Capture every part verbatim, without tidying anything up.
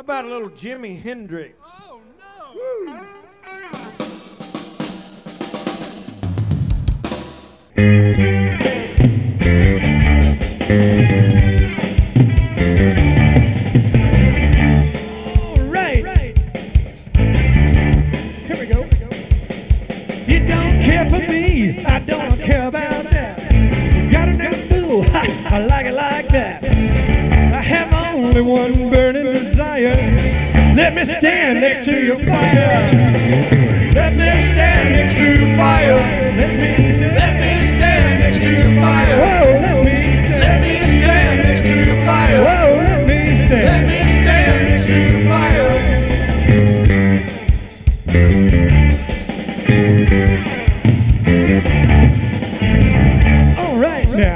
about a little Jimi Hendrix? Oh, no. Woo. All right. Here we go. You don't care for me, I don't care about that. You got a new fool, I like it like that. I have only one burning desire. Let me stand next to your fire. Let me stand next to your fire. Let me stand, let me stand next to your fire. Whoa, let me stand, let me stand next to your fire. Whoa, let me stand, let me stand next to your fire. All right now.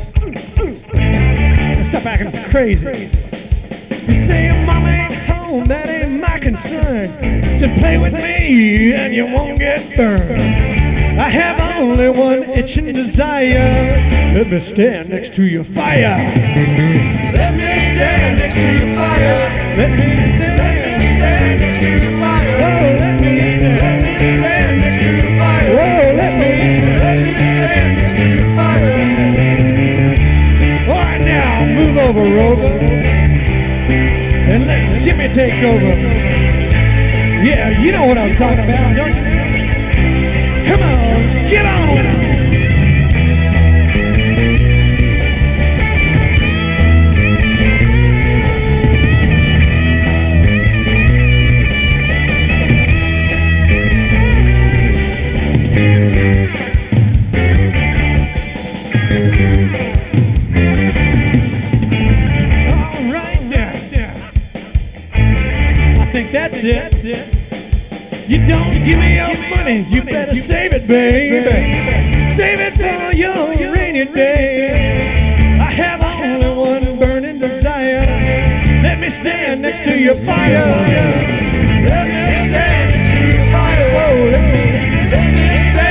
Stop acting so crazy. You say your mama ain't home, that ain't my concern. Just play with me and you won't get burned. I have only one itching desire. Let me stand next to your fire. Let me stand next to your fire. Let me stand, let me stand next to your fire. Whoa, let me stand, let me stand next to your fire. Whoa, let me stand, let me stand next to your fire. All right now, move over, Rover. And let Jimmy take over. Yeah, you know what I'm talking about, don't you? Come on, get on! All right now. I think that's it. That's it. You don't give me your money, you better save it, baby. Save it for your rainy day. I have only one burning desire. Let me stand next to your fire. Let me stand next to your fire. Whoa, let me, let me stand.